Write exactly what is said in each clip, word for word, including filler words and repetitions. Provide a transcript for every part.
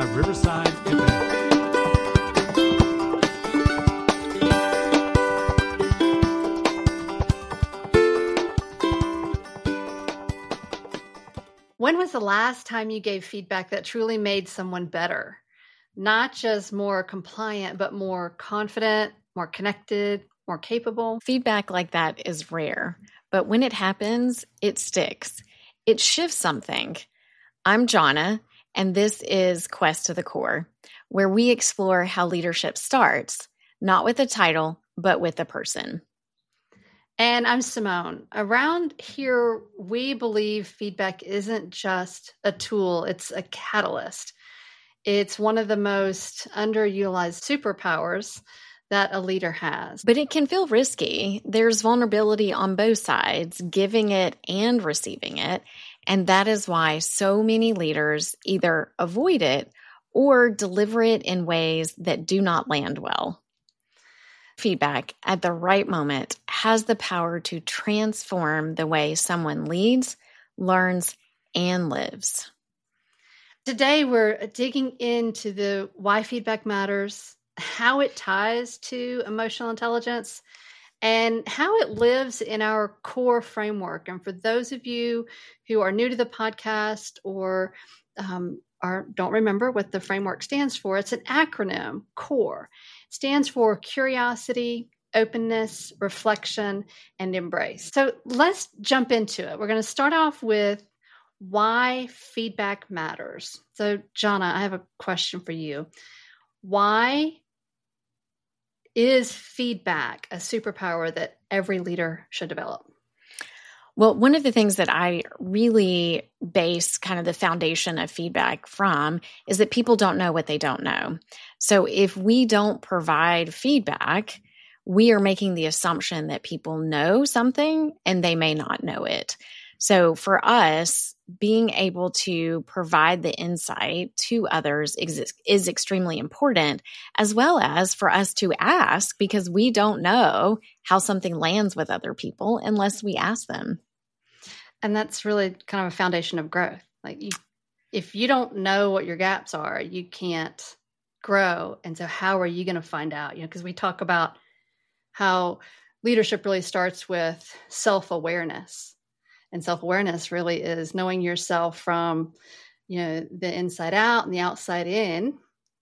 five Riverside F M. When was the last time you gave feedback that truly made someone better? Not just more compliant, but more confident, more connected, more capable? Feedback like that is rare, but when it happens, it sticks. It shifts something. I'm Jonna, and this is Quest to the Core, where we explore how leadership starts, not with a title, but with a person. And I'm Simone. Around here, we believe feedback isn't just a tool, it's a catalyst. It's one of the most underutilized superpowers that a leader has. But it can feel risky. There's vulnerability on both sides, giving it and receiving it. And that is why so many leaders either avoid it or deliver it in ways that do not land well. Feedback at the right moment has the power to transform the way someone leads, learns, and lives. Today, we're digging into the why feedback matters, how it ties to emotional intelligence, and how it lives in our core framework. And for those of you who are new to the podcast or um, are, don't remember what the framework stands for, it's an acronym, CORE. It stands for curiosity, openness, reflection, and embrace. So let's jump into it. We're going to start off with why feedback matters. So, Jonna, I have a question for you. Why is feedback a superpower that every leader should develop? Well, one of the things that I really base kind of the foundation of feedback from is that people don't know what they don't know. So if we don't provide feedback, we are making the assumption that people know something and they may not know it. So for us, being able to provide the insight to others is, is extremely important, as well as for us to ask, because we don't know how something lands with other people unless we ask them. And that's really kind of a foundation of growth. Like, you, if you don't know what your gaps are, you can't grow. And so how are you going to find out? You know, because we talk about how leadership really starts with self-awareness. And self-awareness really is knowing yourself from, you know, the inside out and the outside in.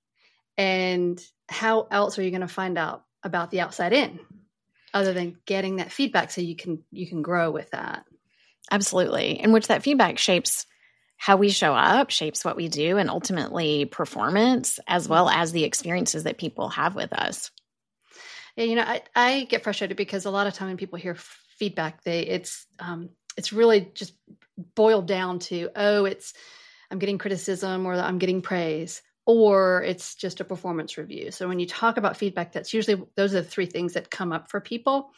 And how else are you going to find out about the outside in, other than getting that feedback so you can you can grow with that? Absolutely. In which that feedback shapes how we show up, shapes what we do, and ultimately performance, as well as the experiences that people have with us. Yeah, you know, I, I get frustrated because a lot of time when people hear feedback, they it's um, it's really just boiled down to, oh, it's I'm getting criticism or I'm getting praise, or it's just a performance review. So when you talk about feedback, that's usually, those are the three things that come up for people.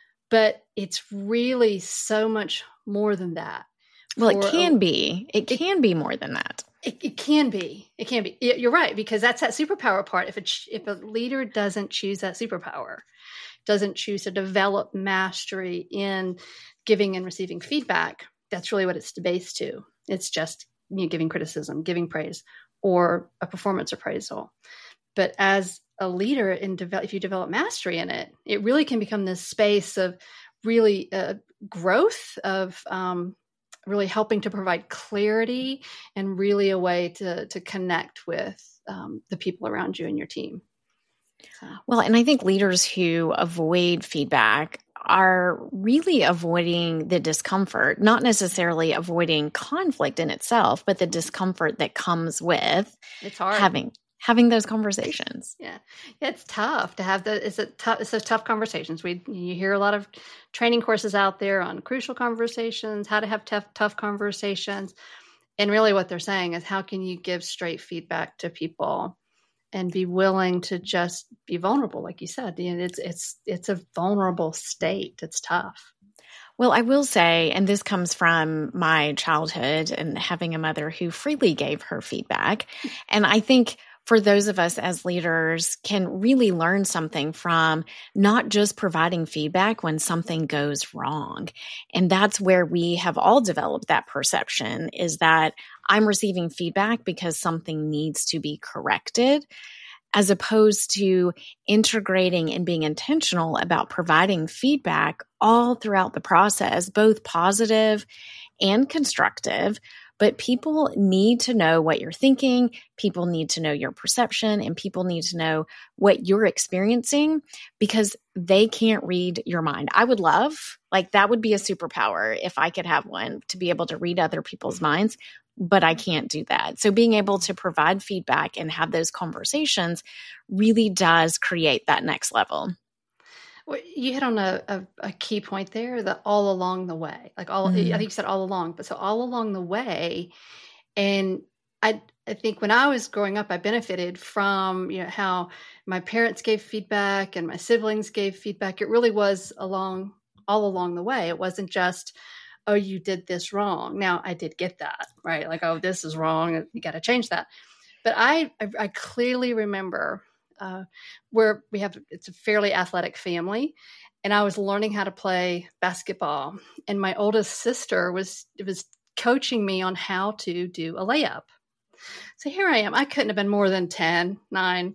But it's really so much more than that. Well, it can a, be. It can it, be more than that. It, it can be. It can be. You're right, because that's that superpower part. If a, if a leader doesn't choose that superpower, doesn't choose to develop mastery in giving and receiving feedback, that's really what it's based to. It's just, you know, giving criticism, giving praise, or a performance appraisal. But as a leader, in develop, if you develop mastery in it, it really can become this space of really uh, growth, of um, really helping to provide clarity, and really a way to to connect with um, the people around you and your team. So. Well, and I think leaders who avoid feedback are really avoiding the discomfort, not necessarily avoiding conflict in itself, but the discomfort that comes with it's hard. having having those conversations. Yeah. yeah, it's tough to have the it's a tough it's a tough conversations. We you hear a lot of training courses out there on crucial conversations, how to have tough tough conversations, and really what they're saying is, how can you give straight feedback to people and be willing to just be vulnerable, like you said. You know, it's it's it's a vulnerable state. It's tough. Well, I will say, and this comes from my childhood and having a mother who freely gave her feedback, and I think for those of us as leaders can really learn something from not just providing feedback when something goes wrong. And that's where we have all developed that perception, is that I'm receiving feedback because something needs to be corrected, as opposed to integrating and being intentional about providing feedback all throughout the process, both positive and constructive. But people need to know what you're thinking. People need to know your perception, and people need to know what you're experiencing, because they can't read your mind. I would love, like, that would be a superpower if I could have one, to be able to read other people's minds, but I can't do that. So being able to provide feedback and have those conversations really does create that next level. Well, you hit on a, a, a key point there, that all along the way, like all, Mm. I think you said all along, but so all along the way. And I, I think when I was growing up, I benefited from, you know, how my parents gave feedback and my siblings gave feedback. It really was along, all along the way. It wasn't just, oh, you did this wrong. Now I did get that, right? Like, oh, this is wrong. You got to change that. But I, I, I clearly remember Uh, where we have, it's a fairly athletic family, and I was learning how to play basketball, and my oldest sister was was coaching me on how to do a layup. So here I am. I couldn't have been more than ten, nine,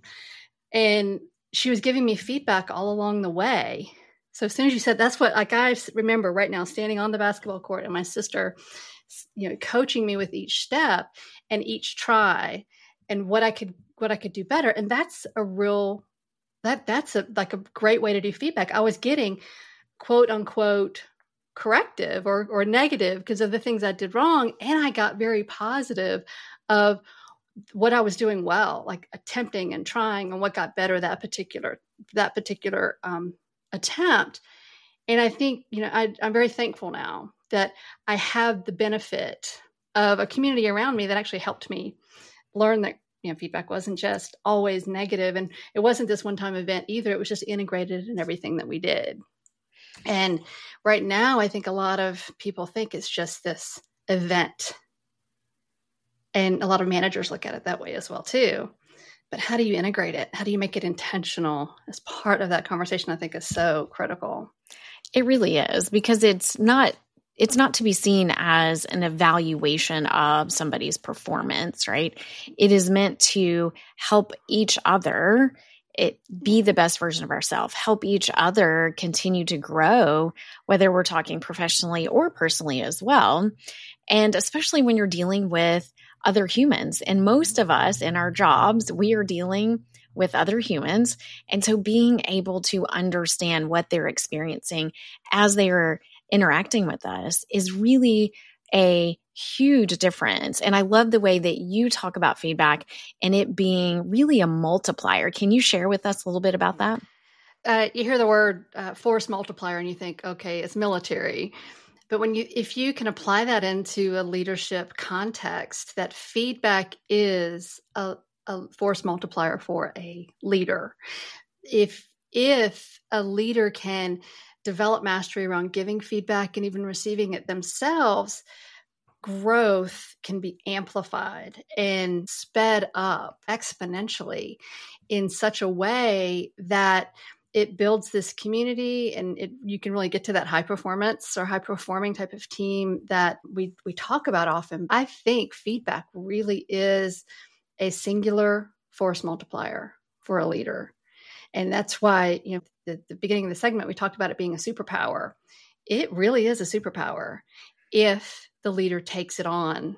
and she was giving me feedback all along the way. So as soon as you said, that's what, like, I remember right now standing on the basketball court and my sister, you know, coaching me with each step and each try, and what I could what I could do better. And that's a real, that that's a like a great way to do feedback. I was getting quote unquote corrective or or negative because of the things I did wrong. And I got very positive of what I was doing well, like attempting and trying, and what got better that particular, that particular um, attempt. And I think, you know, I, I'm very thankful now that I have the benefit of a community around me that actually helped me learn that, you know, feedback wasn't just always negative, and it wasn't this one-time event either. It was just integrated in everything that we did. And right now, I think a lot of people think it's just this event, and a lot of managers look at it that way as well too. But how do you integrate it? How do you make it intentional as part of that conversation? I think is so critical. It really is, because it's not It's not to be seen as an evaluation of somebody's performance, right? It is meant to help each other it be the best version of ourselves, help each other continue to grow, whether we're talking professionally or personally as well. And especially when you're dealing with other humans. And most of us in our jobs, we are dealing with other humans. And so being able to understand what they're experiencing as they are interacting with us is really a huge difference. And I love the way that you talk about feedback and it being really a multiplier. Can you share with us a little bit about that? Uh, you hear the word uh, force multiplier and you think, okay, it's military. But when you, if you can apply that into a leadership context, that feedback is a, a force multiplier for a leader. If, if a leader can develop mastery around giving feedback and even receiving it themselves, growth can be amplified and sped up exponentially in such a way that it builds this community, and it, you can really get to that high performance or high performing type of team that we, we talk about often. I think feedback really is a singular force multiplier for a leader. And that's why, you know, the, the beginning of the segment, we talked about it being a superpower. It really is a superpower if the leader takes it on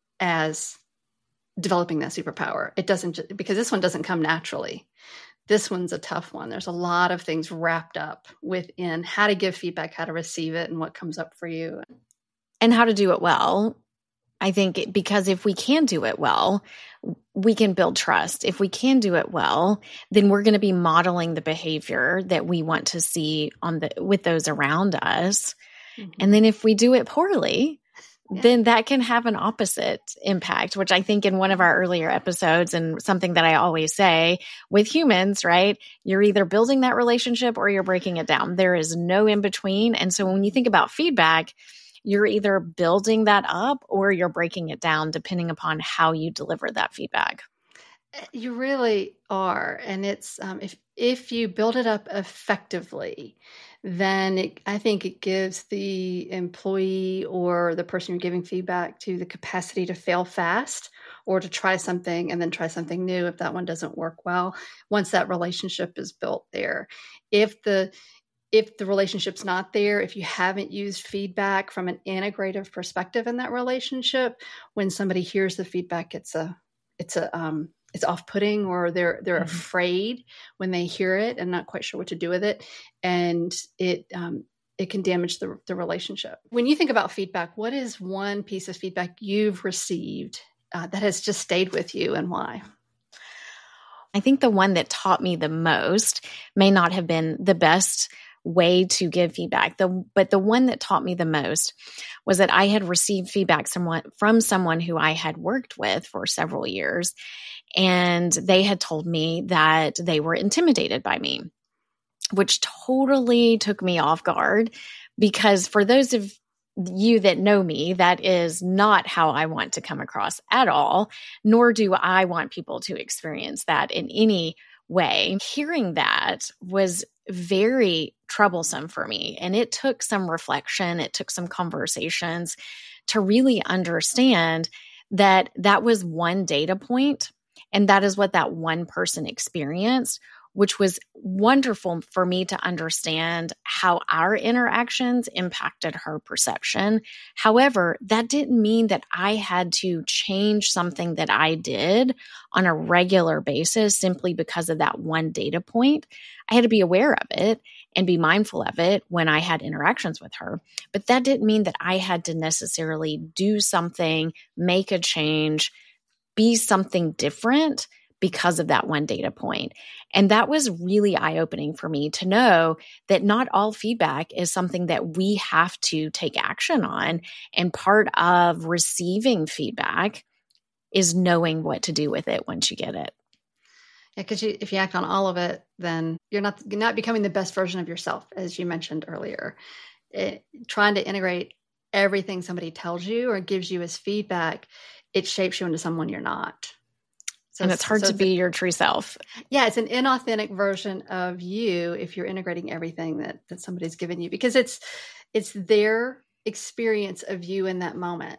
as developing that superpower. It doesn't, just, because this one doesn't come naturally. This one's a tough one. There's a lot of things wrapped up within how to give feedback, how to receive it, and what comes up for you. And how to do it well. I think because if we can do it well, we can build trust. If we can do it well, then we're going to be modeling the behavior that we want to see on the with those around us. Mm-hmm. And then if we do it poorly, yeah. then that can have an opposite impact, which I think in one of our earlier episodes, and something that I always say with humans, right? You're either building that relationship or you're breaking it down. There is no in between. And so when you think about feedback, you're either building that up or you're breaking it down depending upon how you deliver that feedback. You really are. And it's, um, if, if you build it up effectively, then it, I think it gives the employee or the person you're giving feedback to the capacity to fail fast or to try something and then try something new if that one doesn't work well, once that relationship is built there. If the if the relationship's not there, if you haven't used feedback from an integrative perspective in that relationship, when somebody hears the feedback, it's a it's a um, it's off-putting, or they're they're mm-hmm. afraid when they hear it and not quite sure what to do with it, and it um, it can damage the the relationship. When you think about feedback, what is one piece of feedback you've received uh, that has just stayed with you, and why? I think the one that taught me the most may not have been the best way to give feedback. The, but the one that taught me the most was that I had received feedback somewhat from someone who I had worked with for several years, and they had told me that they were intimidated by me, which totally took me off guard, because for those of you that know me, that is not how I want to come across at all, nor do I want people to experience that in any way. Hearing that was very troublesome for me, and it took some reflection, it took some conversations to really understand that that was one data point, and that is what that one person experienced, which was wonderful for me to understand how our interactions impacted her perception. However, that didn't mean that I had to change something that I did on a regular basis simply because of that one data point. I had to be aware of it and be mindful of it when I had interactions with her. But that didn't mean that I had to necessarily do something, make a change, be something different because of that one data point. And that was really eye-opening for me to know that not all feedback is something that we have to take action on. And part of receiving feedback is knowing what to do with it once you get it. Yeah, because you, if you act on all of it, then you're not you're not becoming the best version of yourself, as you mentioned earlier. It, trying to integrate everything somebody tells you or gives you as feedback, it shapes you into someone you're not. So and it's hard so to be your true self. Yeah, it's an inauthentic version of you if you're integrating everything that, that somebody's given you, because it's it's their experience of you in that moment.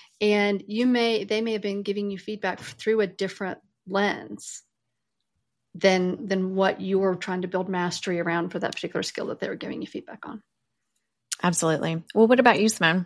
And you may they may have been giving you feedback through a different lens than than what you're trying to build mastery around for that particular skill that they were giving you feedback on. Absolutely. Well, what about you, Simone?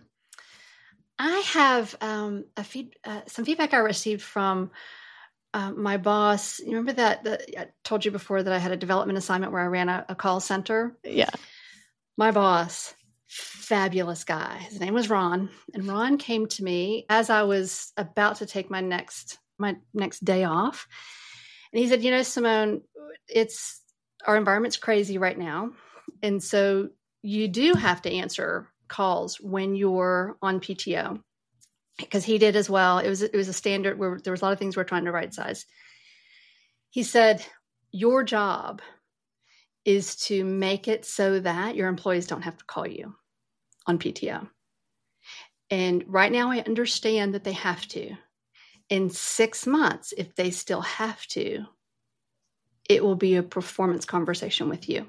I have um, a feed, uh, some feedback I received from Uh, my boss. You remember that, that I told you before that I had a development assignment where I ran a, a call center? Yeah. My boss, fabulous guy. His name was Ron. And Ron came to me as I was about to take my next, my next day off. And he said, you know, Simone, it's, our environment's crazy right now. And so you do have to answer calls when you're on P T O. Because he did as well. It was it was a standard where there was a lot of things we're trying to right size. He said, your job is to make it so that your employees don't have to call you on P T O. And right now I understand that they have to. In six months, if they still have to, it will be a performance conversation with you.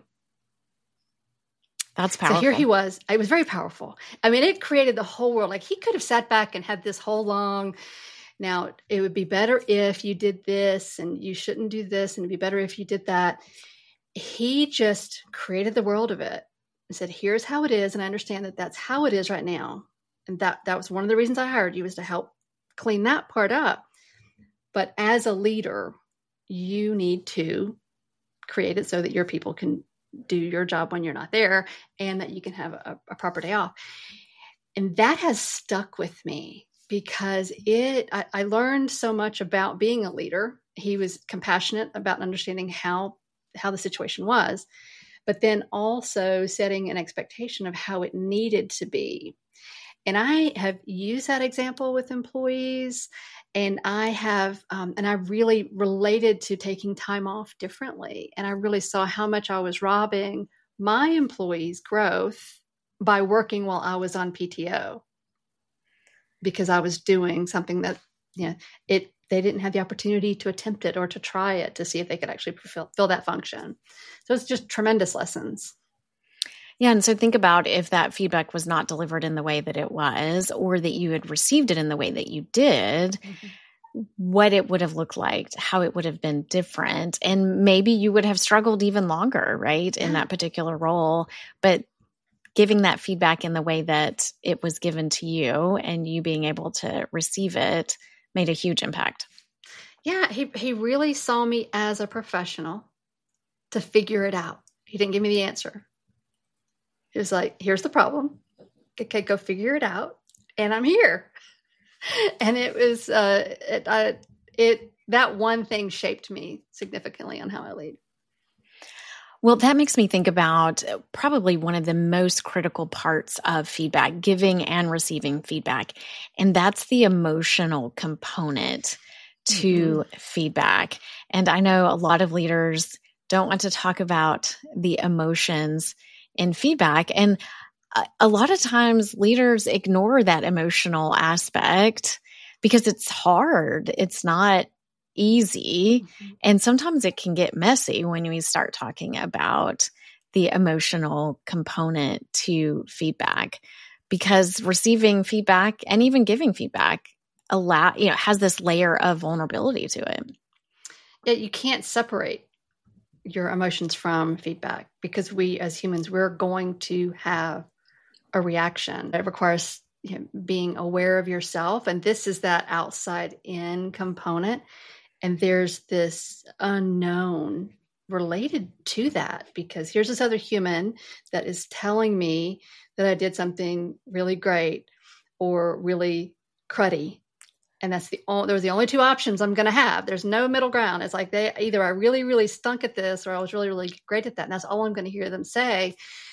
That's powerful. So here he was. It was very powerful. I mean, it created the whole world. Like, he could have sat back and had this whole long, now it would be better if you did this and you shouldn't do this, and it'd be better if you did that. He just created the world of it and said, here's how it is. And I understand that that's how it is right now. And that, that was one of the reasons I hired you, was to help clean that part up. But as a leader, you need to create it so that your people can do your job when you're not there, and that you can have a, a proper day off. And that has stuck with me because it, I, I learned so much about being a leader. He was compassionate about understanding how, how the situation was, but then also setting an expectation of how it needed to be. And I have used that example with employees, and I have, um, and I really related to taking time off differently. And I really saw how much I was robbing my employees' growth by working while I was on P T O, because I was doing something that, you know, it they didn't have the opportunity to attempt it or to try it to see if they could actually fulfill, fill that function. So it's just tremendous lessons. Yeah. And so think about if that feedback was not delivered in the way that it was, or that you had received it in the way that you did, mm-hmm. what it would have looked like, how it would have been different. And maybe you would have struggled even longer, right, in yeah. that particular role. But giving that feedback in the way that it was given to you and you being able to receive it made a huge impact. Yeah, he, he really saw me as a professional to figure it out. He didn't give me the answer. He was like, here's the problem. Okay, go figure it out. And I'm here. And it was, uh, it, I, it, that one thing shaped me significantly on how I lead. Well, that makes me think about probably one of the most critical parts of feedback, giving and receiving feedback. And that's the emotional component to mm-hmm. feedback. And I know a lot of leaders don't want to talk about the emotions in feedback. And a, a lot of times leaders ignore that emotional aspect because it's hard. It's not easy. Mm-hmm. And sometimes it can get messy when we start talking about the emotional component to feedback, because receiving feedback and even giving feedback allow, you know, has this layer of vulnerability to it. Yeah, you can't separate your emotions from feedback, because we as humans, we're going to have a reaction. It requires, you know, being aware of yourself. And this is that outside in component. And there's this unknown related to that, because here's this other human that is telling me that I did something really great or really cruddy. And that's the only, those are the only two options I'm going to have. There's no middle ground. It's like they either I really, really stunk at this, or I was really, really great at that. And that's all I'm going to hear them say.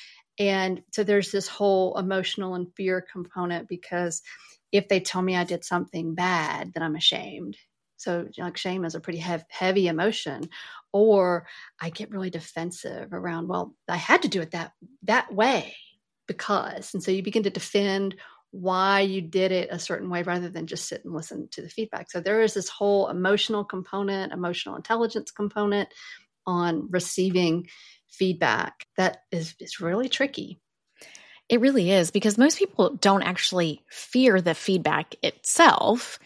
And so there's this whole emotional and fear component, because if they tell me I did something bad, then I'm ashamed. So, you know, like shame is a pretty hev- heavy emotion. Or I get really defensive around, well, I had to do it that that way because. And so you begin to defend why you did it a certain way rather than just sit and listen to the feedback. So there is this whole emotional component, emotional intelligence component on receiving feedback that is, is really tricky. It really is, because most people don't actually fear the feedback itself.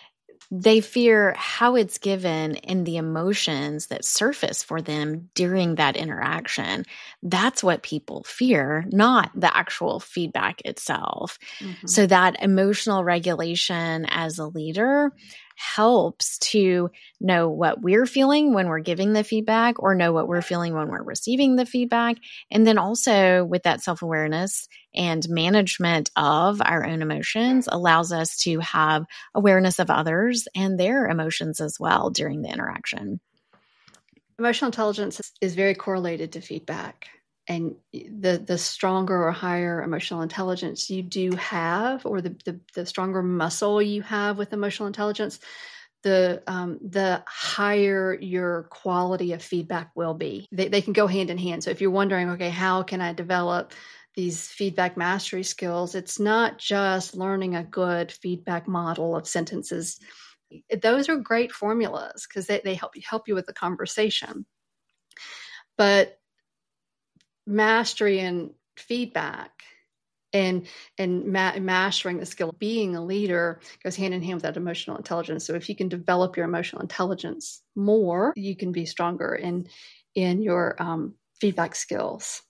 They fear how it's given and the emotions that surface for them during that interaction. That's what people fear, not the actual feedback itself. Mm-hmm. So that emotional regulation as a leader helps to know what we're feeling when we're giving the feedback, or know what we're feeling when we're receiving the feedback. And then also with that self-awareness and management of our own emotions allows us to have awareness of others and their emotions as well during the interaction. Emotional intelligence is very correlated to feedback. And the the stronger or higher emotional intelligence you do have, or the the, the stronger muscle you have with emotional intelligence, the um, the higher your quality of feedback will be. They, they can go hand in hand. So if you're wondering, okay, how can I develop these feedback mastery skills? It's not just learning a good feedback model of sentences. Those are great formulas because they, they help you help you with the conversation. But mastery and feedback and and ma- mastering the skill of being a leader goes hand in hand with that emotional intelligence. So if you can develop your emotional intelligence more, you can be stronger in in your um, feedback skills.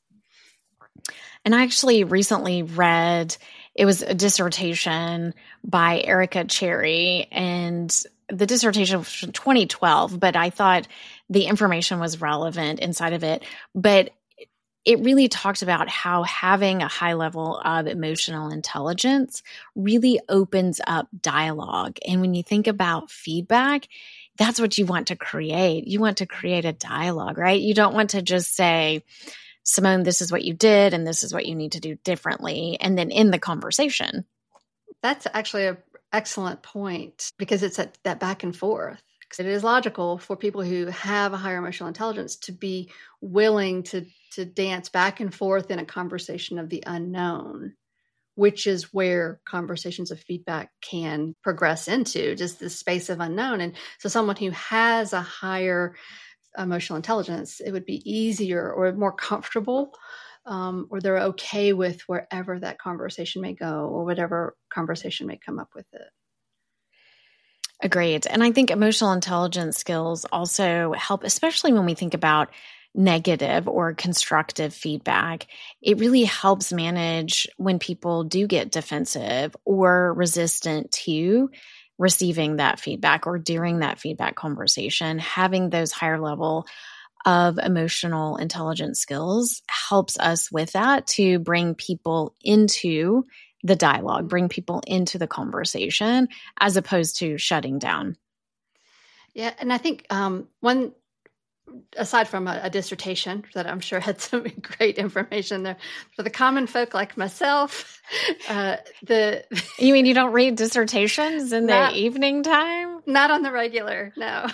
And I actually recently read, it was a dissertation by Erica Cherry, and the dissertation was from twenty twelve, but I thought the information was relevant inside of it. But it really talked about how having a high level of emotional intelligence really opens up dialogue. And when you think about feedback, that's what you want to create. You want to create a dialogue, right? You don't want to just say, Simone, this is what you did, and this is what you need to do differently, and then end the conversation. That's actually an excellent point, because it's that, that back and forth. It is logical for people who have a higher emotional intelligence to be willing to, to dance back and forth in a conversation of the unknown, which is where conversations of feedback can progress into, just the space of unknown. And so someone who has a higher emotional intelligence, it would be easier or more comfortable, um, or they're okay with wherever that conversation may go or whatever conversation may come up with it. Agreed. And I think emotional intelligence skills also help, especially when we think about negative or constructive feedback. It really helps manage when people do get defensive or resistant to receiving that feedback or during that feedback conversation. Having those higher level of emotional intelligence skills helps us with that to bring people into the dialogue, bring people into the conversation as opposed to shutting down. Yeah. And I think um, one, aside from a, a dissertation that I'm sure had some great information there, for the common folk like myself, uh, the you mean you don't read dissertations in not, the evening time? Not on the regular, no.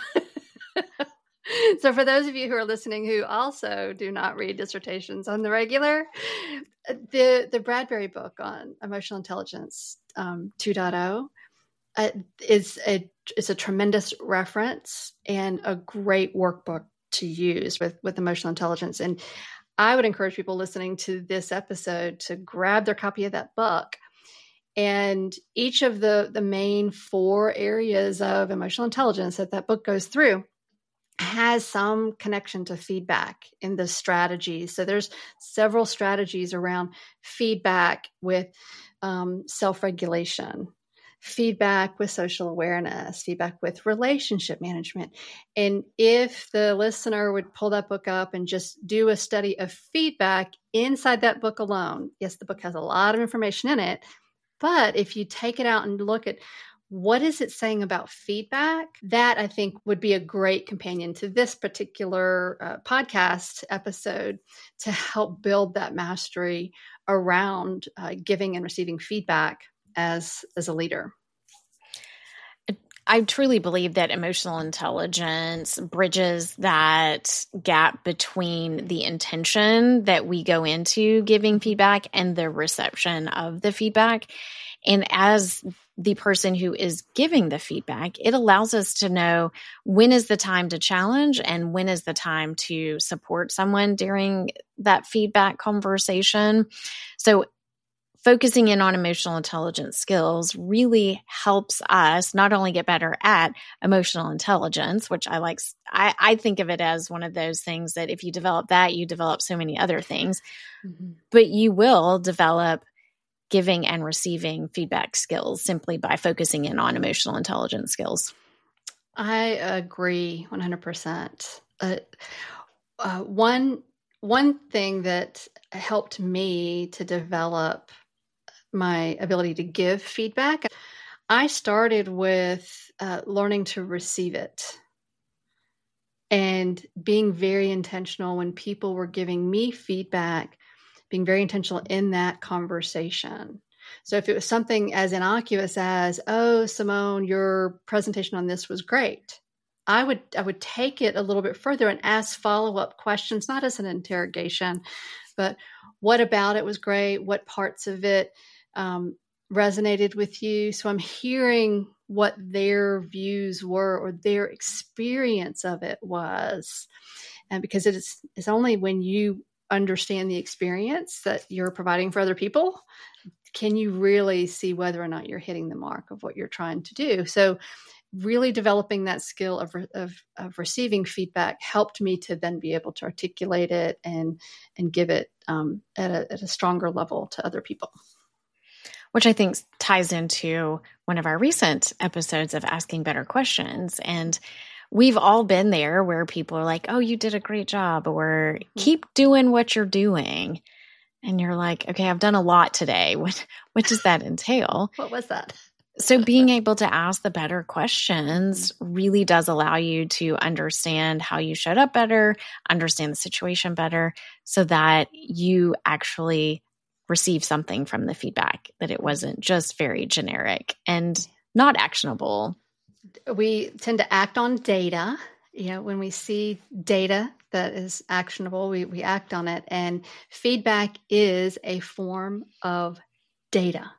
So for those of you who are listening who also do not read dissertations on the regular, the the Bradbury book on emotional intelligence um, two point oh uh, is a is a tremendous reference and a great workbook to use with, with emotional intelligence. And I would encourage people listening to this episode to grab their copy of that book. And each of the, the main four areas of emotional intelligence that that book goes through has some connection to feedback in the strategies. So there's several strategies around feedback with um, self-regulation, feedback with social awareness, feedback with relationship management. And if the listener would pull that book up and just do a study of feedback inside that book alone, yes, the book has a lot of information in it, but if you take it out and look at what is it saying about feedback, that I think would be a great companion to this particular uh, podcast episode to help build that mastery around uh, giving and receiving feedback as, as a leader. I truly believe that emotional intelligence bridges that gap between the intention that we go into giving feedback and the reception of the feedback. And as the person who is giving the feedback, it allows us to know when is the time to challenge and when is the time to support someone during that feedback conversation. So focusing in on emotional intelligence skills really helps us not only get better at emotional intelligence, which I like, I, I think of it as one of those things that if you develop that, you develop so many other things, mm-hmm. but you will develop giving and receiving feedback skills simply by focusing in on emotional intelligence skills. I agree one hundred percent. Uh, uh, one, one thing that helped me to develop my ability to give feedback, I started with uh, learning to receive it and being very intentional when people were giving me feedback, being very intentional in that conversation. So if it was something as innocuous as, oh, Simone, your presentation on this was great, I would I would take it a little bit further and ask follow-up questions, not as an interrogation, but what about it was great? What parts of it um, resonated with you? So I'm hearing what their views were or their experience of it was. And because it is, it's only when you understand the experience that you're providing for other people, can you really see whether or not you're hitting the mark of what you're trying to do. So really developing that skill of, of, of receiving feedback helped me to then be able to articulate it and, and give it um, at, a, at a stronger level to other people. Which I think ties into one of our recent episodes of Asking Better Questions. And we've all been there where people are like, oh, you did a great job, or keep doing what you're doing. And you're like, okay, I've done a lot today. What, what does that entail? What was that? So being able to ask the better questions really does allow you to understand how you showed up better, understand the situation better, so that you actually receive something from the feedback, that it wasn't just very generic and not actionable. We tend to act on data. You know, when we see data that is actionable, we, we act on it. And feedback is a form of data.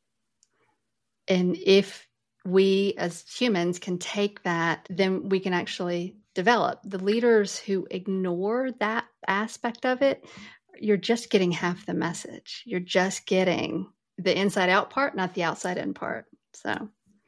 And if we as humans can take that, then we can actually develop. The leaders who ignore that aspect of it, you're just getting half the message. You're just getting the inside out part, not the outside in part. So,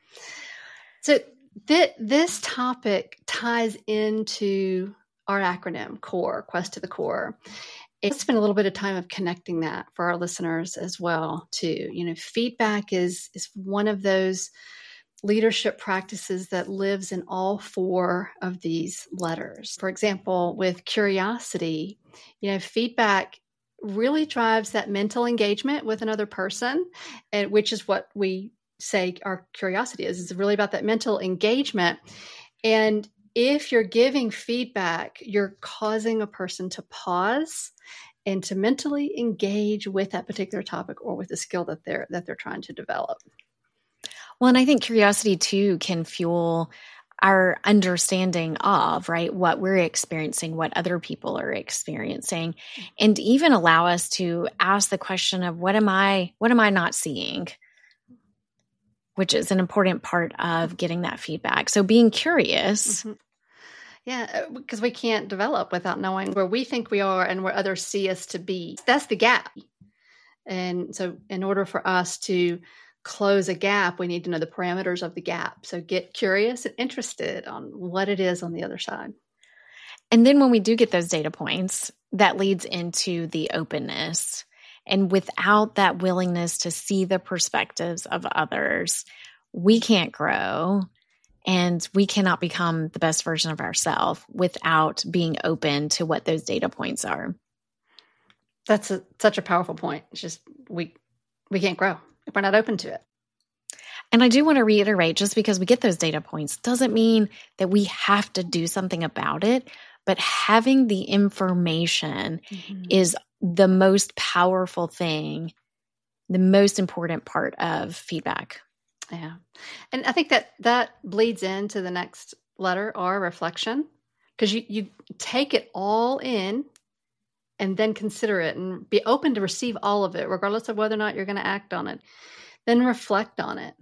so th- this topic ties into our acronym CORE, Quest to the Core. Let's spend a little bit of time of connecting that for our listeners as well too. You know, feedback is is one of those leadership practices that lives in all four of these letters. For example, with curiosity, you know, feedback really drives that mental engagement with another person, and which is what we say our curiosity is. It's really about that mental engagement. And if you're giving feedback, you're causing a person to pause and to mentally engage with that particular topic or with the skill that they're that they're trying to develop. Well, and I think curiosity too can fuel our understanding of, right, what we're experiencing, what other people are experiencing, and even allow us to ask the question of what am I, what am I not seeing? Which is an important part of getting that feedback. So being curious. Mm-hmm. Yeah, because we can't develop without knowing where we think we are and where others see us to be. That's the gap. And so in order for us to close a gap, we need to know the parameters of the gap. So get curious and interested on what it is on the other side. And then when we do get those data points, that leads into the openness. And without that willingness to see the perspectives of others, we can't grow. And we cannot become the best version of ourselves without being open to what those data points are. That's a, such a powerful point. It's just we we can't grow if we're not open to it. And I do want to reiterate, just because we get those data points doesn't mean that we have to do something about it. But having the information mm-hmm. is the most powerful thing, the most important part of feedback. Yeah. And I think that that bleeds into the next letter, R, reflection, because you, you take it all in and then consider it and be open to receive all of it, regardless of whether or not you're going to act on it. Then reflect on it.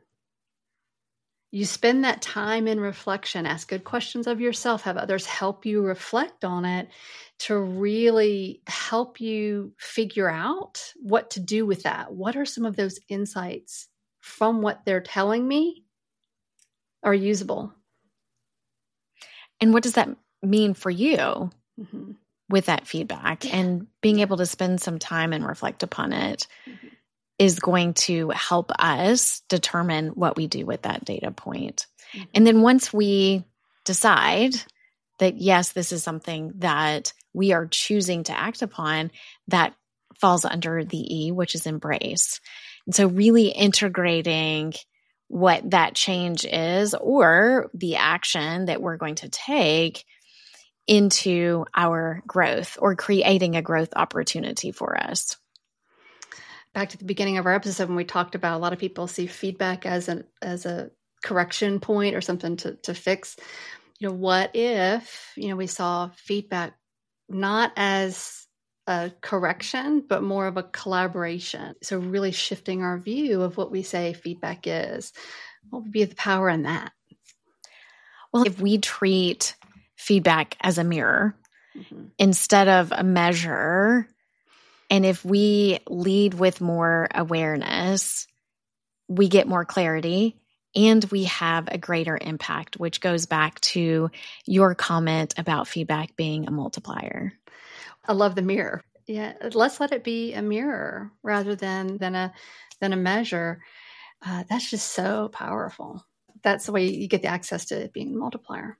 You spend that time in reflection, ask good questions of yourself, have others help you reflect on it to really help you figure out what to do with that. What are some of those insights from what they're telling me are usable? And what does that mean for you mm-hmm. with that feedback? Yeah. And being able to spend some time and reflect upon it mm-hmm. is going to help us determine what we do with that data point. Mm-hmm. And then once we decide that, yes, this is something that we are choosing to act upon, that falls under the E, which is embrace. And so really integrating what that change is or the action that we're going to take into our growth or creating a growth opportunity for us. Back to the beginning of our episode when we talked about a lot of people see feedback as an as a correction point or something to, to fix. You know, what if, you know, we saw feedback not as a correction, but more of a collaboration. So really shifting our view of what we say feedback is. What would be the power in that? Well, if we treat feedback as a mirror mm-hmm. instead of a measure, and if we lead with more awareness, we get more clarity and we have a greater impact, which goes back to your comment about feedback being a multiplier. I love the mirror. Yeah, let's let it be a mirror rather than than a than a measure. Uh, that's just so powerful. That's the way you get the access to it being a multiplier.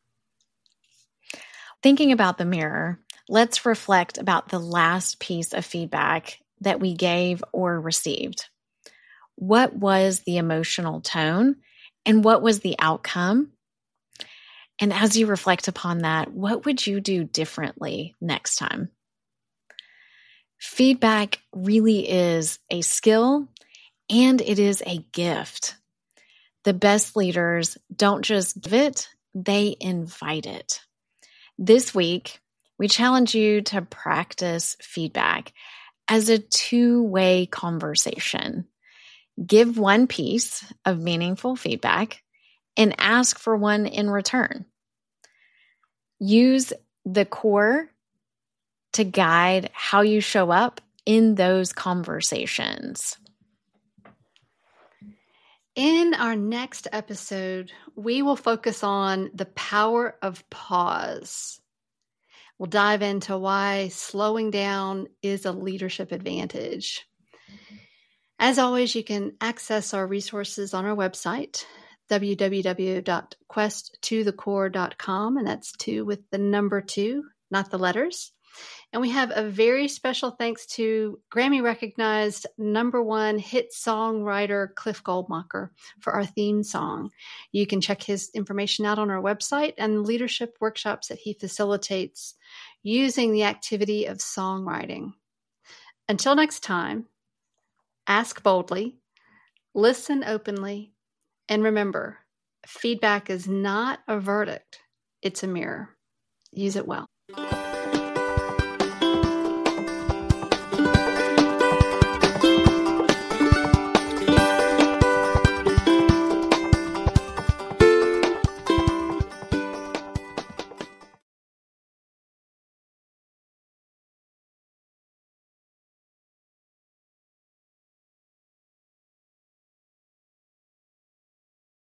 Thinking about the mirror, let's reflect about the last piece of feedback that we gave or received. What was the emotional tone and what was the outcome? And as you reflect upon that, what would you do differently next time? Feedback really is a skill and it is a gift. The best leaders don't just give it, they invite it. This week, we challenge you to practice feedback as a two-way conversation. give one piece of meaningful feedback, and ask for one in return. Use the core to guide how you show up in those conversations. In our next episode, we will focus on the power of pause. We'll dive into why slowing down is a leadership advantage. As always, you can access our resources on our website, w w w dot quest to the core dot com, and that's two with the number two, not the letters. And we have a very special thanks to Grammy-recognized number one hit songwriter Cliff Goldmacher for our theme song. You can check his information out on our website and leadership workshops that he facilitates using the activity of songwriting. Until next time, ask boldly, listen openly, and remember, feedback is not a verdict, it's a mirror. Use it well.